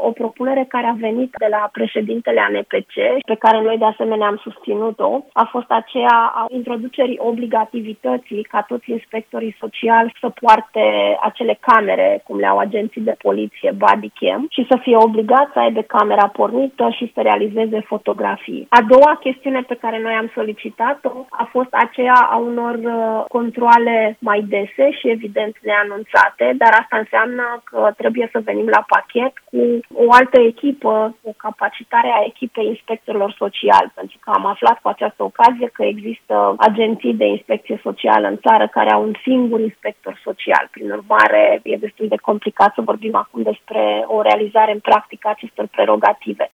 o propunere care a venit de la președintele ANPC, pe care noi de asemenea am susținut-o, a fost aceea a introducerii obligativității ca toți inspectorii sociali să poarte acele camere, cum le au agenții de poliție, body cam, și să fie obligați să aibă camera pornită și să realizeze fotografii. A doua chestiune pe care noi am solicitat-o a fost aceea a unor controale mai dese și evident neanunțate, dar asta înseamnă că trebuie să venim la pachet cu o altă echipă, o capacitare a echipei inspectorilor sociali, pentru că am aflat cu această ocazie că există agenții de inspecție socială în țară care au un singur inspector social. Prin urmare, e destul de complicat să vorbim acum despre o realizare în practică a acestor prerogative.